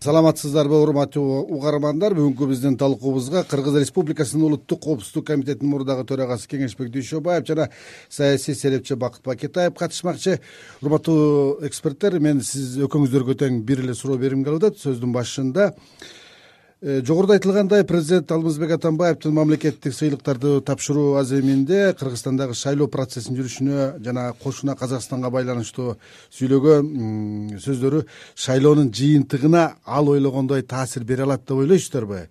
Саламатсыздарбы урматтуу угармандар, бүгүнкү биздин талкуубузга Кыргыз Республикасынын Улуттук коопсуздук комитетинин мурдагы төрагасы Кеңешбек Дүйшөбаев жана саясий серепчи Бакыт Бакетаев катышмакчы. Урматтуу эксперттер, мен сиз экөөңүздөргө тең бир эле суроо бергим келип атат. Сөздүн башында жогоруда айтылгандай, президент Алмазбек Атамбаевдин мамлекеттик сыйлыктарды тапшыруу аземинде Кыргызстандагы шайлоо процессинин жүрүшүнө жана кошуна Казакстанга байланыштуу сүйлөгөн сөздөрү шайлоонун жыйынтыгына ал ойлогондой таасир бере алат деп ойлойсуздарбы?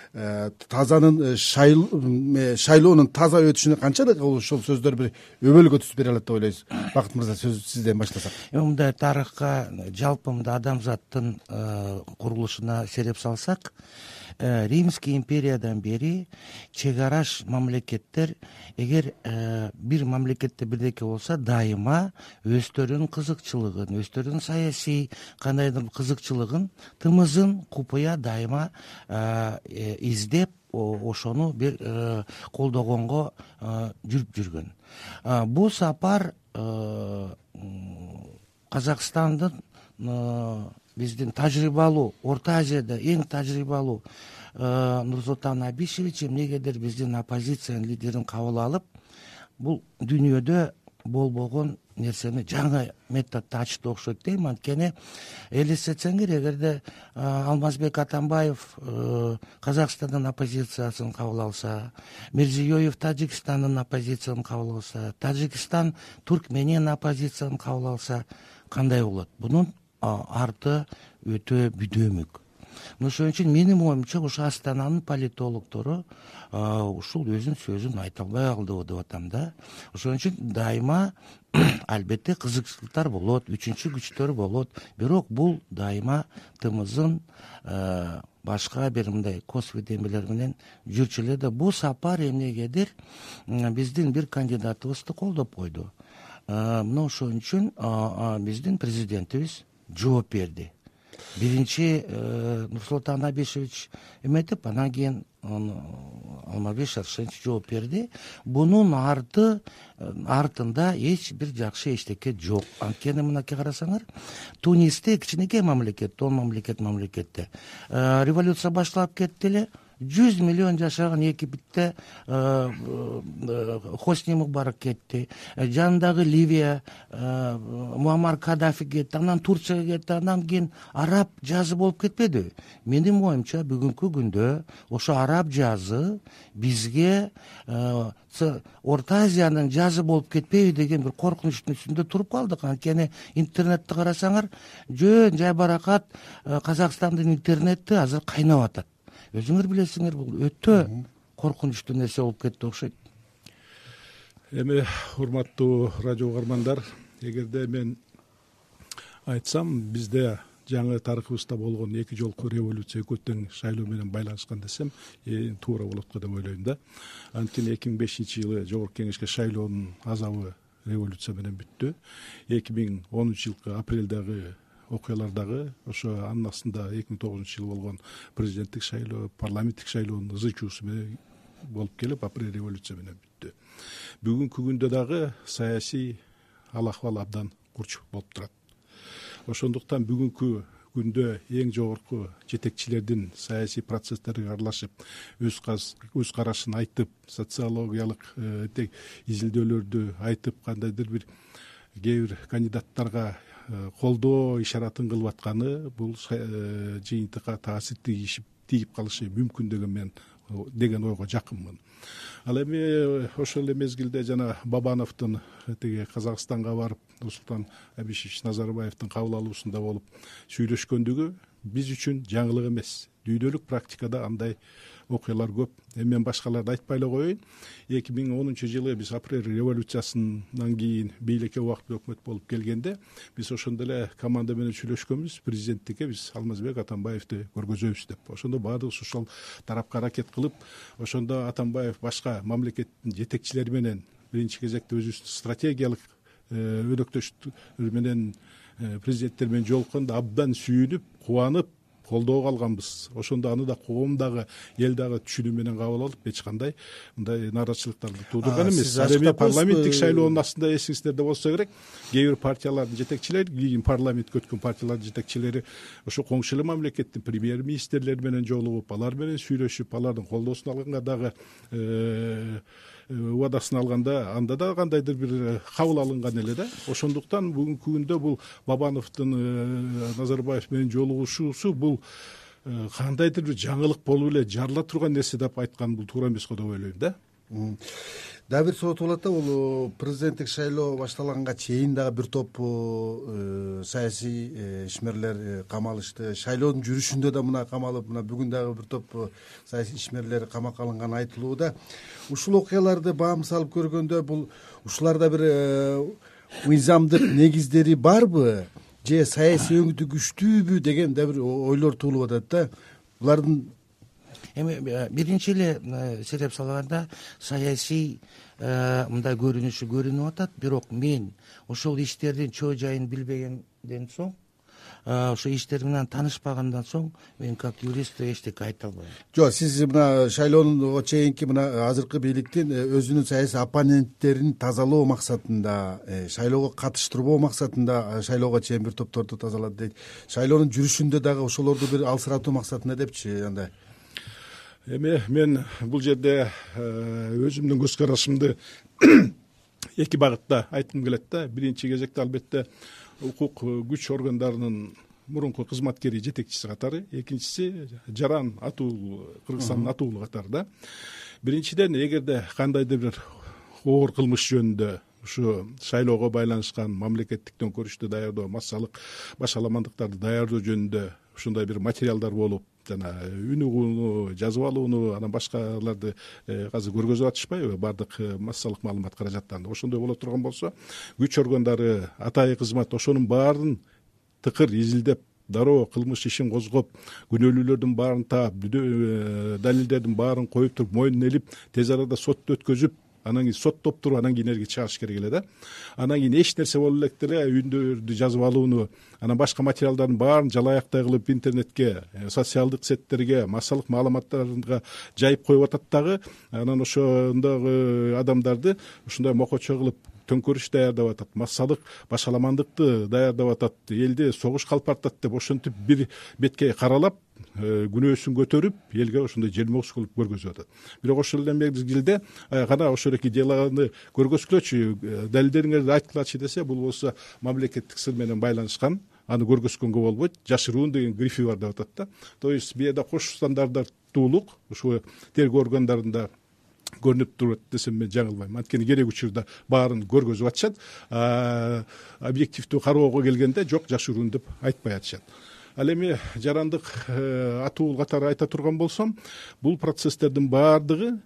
Шайлоонун таза өтүшүнө канчалык ошол сөздөр бир өбөлгө түзүп бере алат деп ойлойсуз? Бакыт мырза, сөз сизден баштасак. Мындай тарыхка, жалпы мындай адамзаттын курулушуна сереп салсак, Римский империядан бери чек араш мамлекеттер, эгер бир мамлекетте бирдеке болсо, дайыма өздөрүнүн кызыкчылыгын, өздөрүнүн саясий кандайдыр кызыкчылыгын, тымызын купуя дайыма издеп, ошону бир колдогонго жүрүп жүргөн. Бул сапар Казакстандын биздин тажрыйбалуу, Орто Азияда эң тажрыйбалуу Нурсултан Абишевич эмнегедир биздин оппозициянын лидерин кабыл алып, бул дүйнөдө болбогон нерсени, жаңы методду ачты окшойт дейм. Анткени элестетсеңер, эгерде Алмазбек Атамбаев Казакстандын оппозициясын кабыл алса, Мирзиёев Тажикстандын оппозициясын кабыл алса, Тажикстан Туркменен оппозициясын кабыл алса, кандай болот? Бунун арты өтө бүдөмүк. Ошон үчүн менин оюмча, ушу Астананын политологдору ушул өзүнүн сөзүн айта албай калды деп атам да. Ошон үчүн дайыма албетте кызыкчылыктар болот, үчүнчү күчтөр болот, бирок бул дайыма тымызын башка бир мындай косведемелер менен жүрчү эле да. Бул сапар эмнегедир биздин бир кандидатыбызды колдоп койду. Мына ошон үчүн биздин президентибиз жооп берди. Биринчи Нурсултан Абишевич эметип, анан кийин Алмазбек Шаршенович жооп берди. Бунун артында эч бир жакшы эчтеке жок. Анткени мынакей карасаңар, Тунисте кичинекей мамлекет, 10 мамлекетте революция башталып кетти эле. 100 миллион жашаган Египетте Хосни Мубарак кетти. Жанындагы Ливия Муаммар Каддафи кетти, анан Турцияга кетти, анан кийин араб жазы болуп кетпеди. Менин оюмча, бүгүнкү күндө ошо араб жазы бизге Орто Азиянын жазы болуп кетпейби деген бир коркунучтун үстүндө туруп калдык. Анткени интернетти карасаңар, жөн жайбаракат Казакстандын интернети азыр кайнап атат. Өзүңөр билесиңер, бул өтө коркунучтуу нерсе болуп кетти окшойт. Эми урматтуу радио угармандар, эгерде мен айтсам, бизде жаңы тарыхыбызда болгон эки жолку революция экөө тең шайлоо менен байланышкан десем, туура болот го деп ойлойм да. Анткени 2005-жылы Жогорку Кеңешке шайлоонун азабы революция менен бүттү. 2010-жылкы апрелдагы окуялардагы ошо анын астында 2009-жылы болгон президенттик шайлоо, парламенттик шайлоонун ызы чуусу менен болуп келип, апрель революция менен бүттү. Бүгүнкү күндө дагы саясий ал-акыбал абдан курч болуп турат. Ошондуктан бүгүнкү күндө эң жогорку жетекчилердин саясий процесстерге аралашып, өз карашын айтып, социологиялык изилдөөлөрдү айтып, кандайдыр бир кээ бир кандидаттарга колдоо ишаратын кылып атканы бул жыйынтыкка таасир тийип калышы мүмкүн деген ойго жакынмын. Ал эми ошол эле мезгилде жана Бабановдун тиги Казакстанга барып, Нурсултан Абишевич Назарбаевдин кабыл алуусунда болуп сүйлөшкөндүгү биз үчүн жаңылык эмес. Дүйнөлүк практикада андай окуялар көп. Мен башкаларды айтпай эле коеюн. 2010-жылы биз апрель революциясынан кийин бийликке убактылуу өкмөт болуп келгенде, биз ошондо эле команда менен сүйлөшкөнбүз. Президенттикке биз Алмазбек Атамбаевди көргөзөбүз деп. Ошондо баардыгыбыз ошол тарапка аракет кылып, ошондо Атамбаев башка мамлекеттин жетекчилери менен биринчи кезекте өзүбүздүн стратегиялык өнөктөштөр менен президенттер менен жолукканда абдан сүйүнүп, кубанып, колдоого алганбыз. Ошондо аны да коом дагы эл дагы түшүнүү менен кабыл алып эч кандай мындай нааразычылыктарды туудурган эмес. Ал эми парламенттик шайлоонун астында эсиңиздерде болсо керек, кээ бир партиялардын жетекчилери, кийин парламентке өткөн партиялардын жетекчилери ошо коңшу эле мамлекеттин премьер-министрлери менен жолугуп, алар менен сүйлөшүп, алардын колдоосун алганга дагы убадасын алганда, анда да кандайдыр бир кабыл алынган эле да. Ошондуктан бүгүнкү күндө бул Бабановдун Назарбаев менен жолугушуусу бул кандайдыр бир жаңылык болуп эле жарыла турган нерсе деп айткан бул туура эмес го деп ойлойм да. Дагы бир суроо болот да, бул президенттик шайлоо башталганга чейин дагы бир топ саясий ишмерлер камалышты. Шайлоонун жүрүшүндө да мына камалып, мына бүгүн дагы бир топ саясий ишмерлер камакка алынганы айтылууда. Ушул окуяларды баам салып көргөндө бул ушуларда бир мыйзамдык негиздери барбы же саясий өңүтү күчтүүбү деген да бир ойлор туулуп атат да. Булардын эми биринчи эле сереп салганда саясий мындай көрүнүшү көрүнүп атат, бирок мен ошол иштердин чоо жайын билбегенден соң, ошо иштер менен таанышпагандан соң мен как юрист эчтеке айта албайм. Жок, сиз мына шайлоого чейинки мына азыркы бийликтин өзүнүн саясий оппоненттерин тазалоо максатында, шайлоого катыштырбоо максатында шайлоого чейин бир топторду тазалады дейт. Шайлоонун жүрүшүндө дагы ошолорду бир алсыратуу максатында депчи андай. Эми мен бул жерде өзүмдүн көз карашымды эки багытта айткым келет да. Биринчи кезекте албетте укук күч органдарынын мурунку кызматкери, жетекчиси катары, экинчиси Жаран Кыргызстандын атуулу катары да. Биринчиден, эгерде кандайдыр бир оор кылмыш жөнүндө ушу шайлоого байланышкан мамлекеттик төңкөрүштү даярдоо, массалык башаламандыктарды даярдоо жөнүндө ушундай бир материалдар болуп, жана үн угууну, жазып алууну, анан башкаларды азыр көргөзүп атышпайбы баардык массалык маалымат каражаттарында. Ошондой боло турган болсо, күч органдары, атайын кызмат ошонун баарын тыкыр изилдеп, дароо кылмыш ишин козгоп, күнөөлүүлөрдүн баарын таап, далилдердин баарын коюп туруп, мойнуна илип, тез арада сотто өткөзүп, анан кийин соттоп туруп, анан кийин элге чыгарыш керек эле да. Анан кийин эч нерсе боло электе эле үндөрдү жазып алууну, анан башка материалдардын баарын жалаяктай кылып интернетке, социалдык сеттерге, массалык маалыматтарга жайып коюп атат дагы. Анан ошондогу адамдарды ушундай мокочо кылып төңкөрүш даярдап атат, массалык башаламандыкты даярдап атат, элди согуш калпартат деп ошентип бир бетке каралап, күнөөсүн көтөрүп, элге ошондой желмоos кылып көргөзүп атат. Бирок ошол эле мезгилде кана ошол эки деланы көргөзгүлөчү, далилдериңерди айткылачы десе, бул болсо мамлекеттик сыр менен байланышкан, аны көргөзгөнгө болбойт, жашыруун деген грифи бар деп атат да. То есть бу жерде кош стандартуулук ушу тергөө органдарында көрүнүп турат десем мен жаңылбайм. Анткени керек учурда баарын көргөзүп атышат, объективдүү кароого келгенде жок, жашыруун деп айтпай атышат. Ал эми жарандык атуул катары айта турган болсом, бул процесстердин баардыгы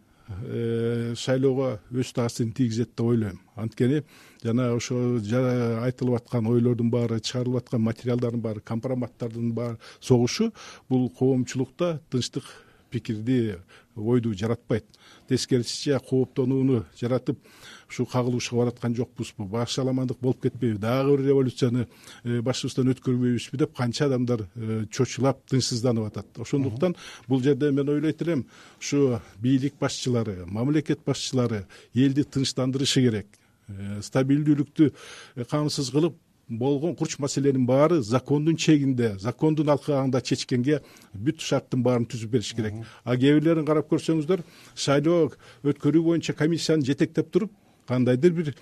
шайлоого өз таасирин тийгизет деп ойлойм. Анткени жана ошо айтылып аткан ойлордун баары, чыгарылып аткан материалдардын баары, компроматтардын баары согушу бул коомчулукта тынчтык, пикирди, ойду жаратпайт. Тескерисинче кооптонууну жаратып, ушу кагылышууга бараткан жокпузбу, башаламандык болуп кетпейби, дагы бир революцияны башыбыздан өткөрбөйбүзбү деп канча адамдар чочулап, тынчсызданып атат. Ошондуктан бул жерде мен ойлойт элем, ушу бийлик башчылары, мамлекет башчылары элди тынчтандырышы керек. Стабилдүүлүктү камсыз кылып, болгон курч маселенин баары закондун чегинде, закондун алкагында чечкенге бүт шарттын баарын түзүп бериш керек. А кээ бирлерин карап көрсөңүздөр, шайлоо өткөрүү боюнча комиссияны жетектеп туруп, кандайдыр бир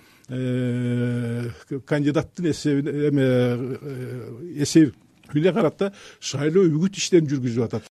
кандидаттын эсебине карата шайлоо үгүт иштерин жүргүзүп атат.